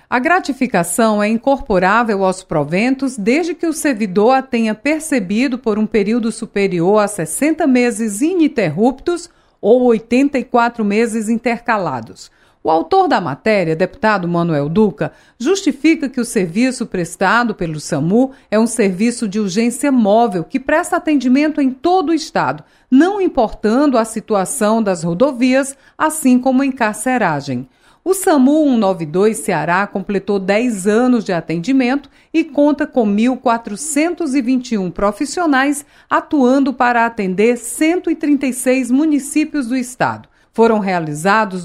A gratificação é incorporável aos proventos desde que o servidor a tenha percebido por um período superior a 60 meses ininterruptos ou 84 meses intercalados. O autor da matéria, deputado Manuel Duca, justifica que o serviço prestado pelo SAMU é um serviço de urgência móvel que presta atendimento em todo o estado, não importando a situação das rodovias, assim como em carceragem. O SAMU 192 Ceará completou 10 anos de atendimento e conta com 1.421 profissionais atuando para atender 136 municípios do estado. Foram realizados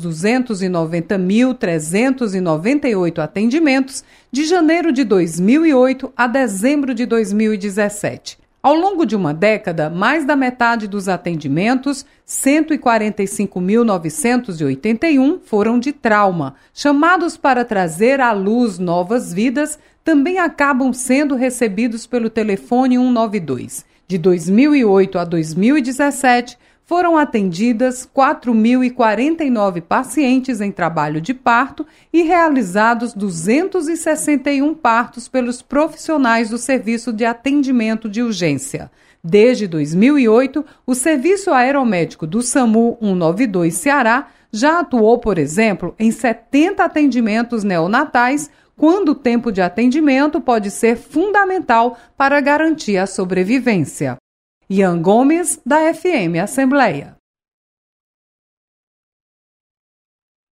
290.398 atendimentos de janeiro de 2008 a dezembro de 2017. Ao longo de uma década, mais da metade dos atendimentos, 145.981, foram de trauma. Chamados para trazer à luz novas vidas, também acabam sendo recebidos pelo telefone 192. De 2008 a 2017, foram atendidas 4.049 pacientes em trabalho de parto e realizados 261 partos pelos profissionais do Serviço de Atendimento de Urgência. Desde 2008, o Serviço Aeromédico do SAMU 192 Ceará já atuou, por exemplo, em 70 atendimentos neonatais, quando o tempo de atendimento pode ser fundamental para garantir a sobrevivência. Ian Gomes, da FM Assembleia.